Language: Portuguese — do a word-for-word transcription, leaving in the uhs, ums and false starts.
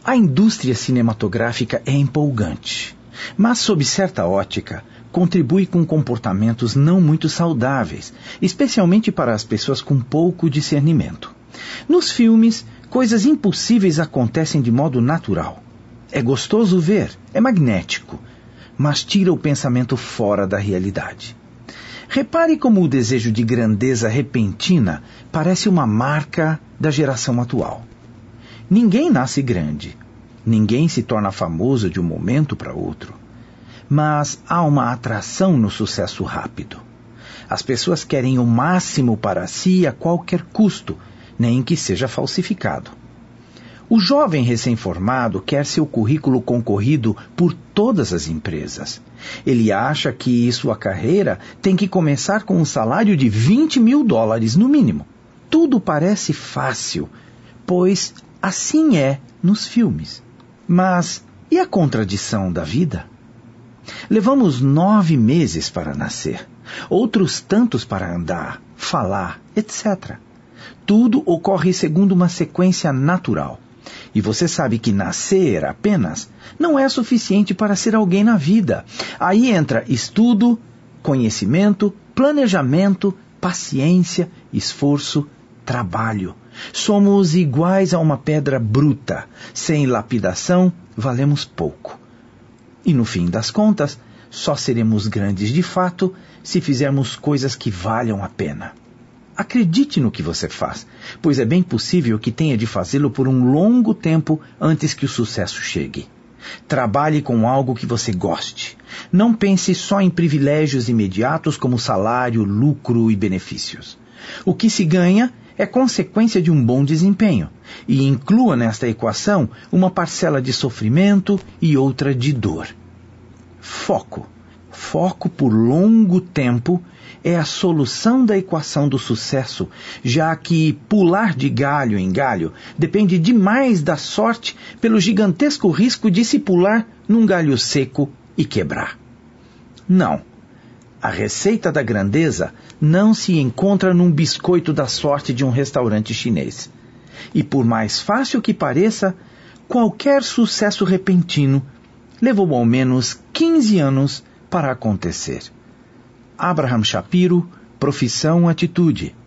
A indústria cinematográfica é empolgante, mas sob certa ótica, contribui com comportamentos não muito saudáveis, especialmente para as pessoas com pouco discernimento. Nos filmes, coisas impossíveis acontecem de modo natural. É gostoso ver, é magnético, mas tira o pensamento fora da realidade. Repare como o desejo de grandeza repentina parece uma marca da geração atual. Ninguém nasce grande, ninguém se torna famoso de um momento para outro. Mas há uma atração no sucesso rápido. As pessoas querem o máximo para si a qualquer custo, nem que seja falsificado. O jovem recém-formado quer seu currículo concorrido por todas as empresas. Ele acha que sua carreira tem que começar com um salário de vinte mil dólares no mínimo. Tudo parece fácil, pois assim é nos filmes. Mas e a contradição da vida? Levamos nove meses para nascer, outros tantos para andar, falar, etcétera. Tudo ocorre segundo uma sequência natural. E você sabe que nascer apenas não é suficiente para ser alguém na vida. Aí entra estudo, conhecimento, planejamento, paciência, esforço, trabalho. Somos iguais a uma pedra bruta. Sem lapidação, valemos pouco. E no fim das contas, só seremos grandes de fato se fizermos coisas que valham a pena. Acredite no que você faz, pois é bem possível que tenha de fazê-lo por um longo tempo antes que o sucesso chegue. Trabalhe com algo que você goste. Não pense só em privilégios imediatos como salário, lucro e benefícios. O que se ganha é consequência de um bom desempenho, e inclua nesta equação uma parcela de sofrimento e outra de dor. Foco. Foco por longo tempo é a solução da equação do sucesso, já que pular de galho em galho depende demais da sorte pelo gigantesco risco de se pular num galho seco e quebrar. Não. A receita da grandeza não se encontra num biscoito da sorte de um restaurante chinês. E por mais fácil que pareça, qualquer sucesso repentino levou ao menos quinze anos para acontecer. Abraham Shapiro, Profissão Atitude.